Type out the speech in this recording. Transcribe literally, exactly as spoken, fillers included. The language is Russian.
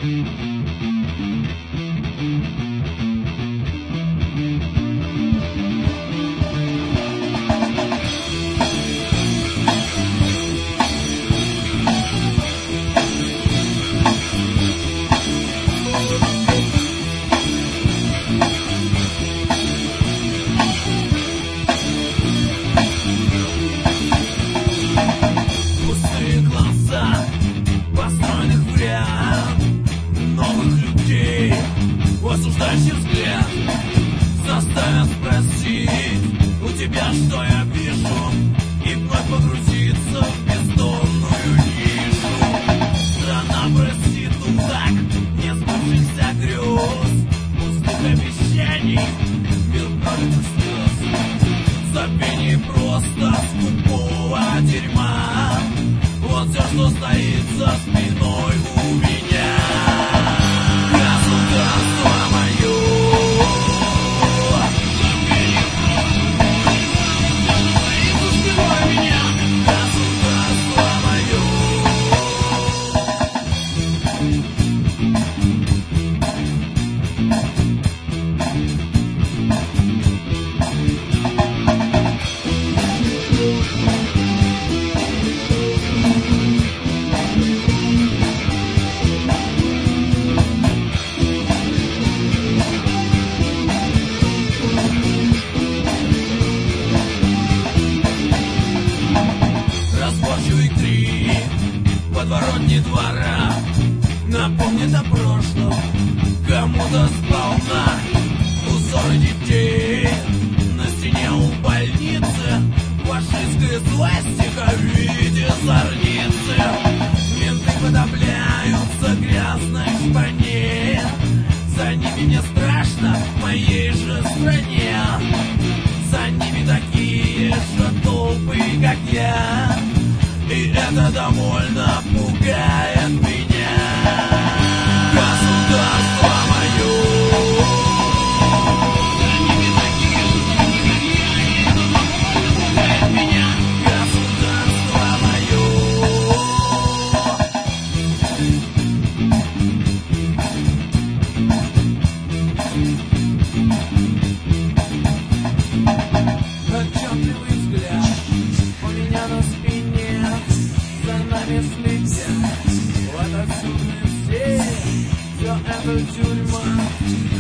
Осуждающий взгляд заставят спросить у тебя, что я вижу, и вновь погрузиться в бездонную нишу. Страна проституток, не сбывшихся грез, пустых обещаний, мир пролитых слез, забвение просто скупого дерьма. Вот все, что стоит за спиной у меня. Подворотни двора напомнит о прошлом, кому-то сполна. Узоры детей на стене у больницы, фашистская злость в виде зорницы. Менты подавляются грязной шпане, за ними мне страшно в моей же стране. За ними такие же толпы, как я, и это довольно пугает меня. Государство мое, они такие же, как я, и это довольно пугает меня. Государство мое. Отчетливый взгляд у меня на спине, за нами следят, вот отсюда все, все это тюрьма.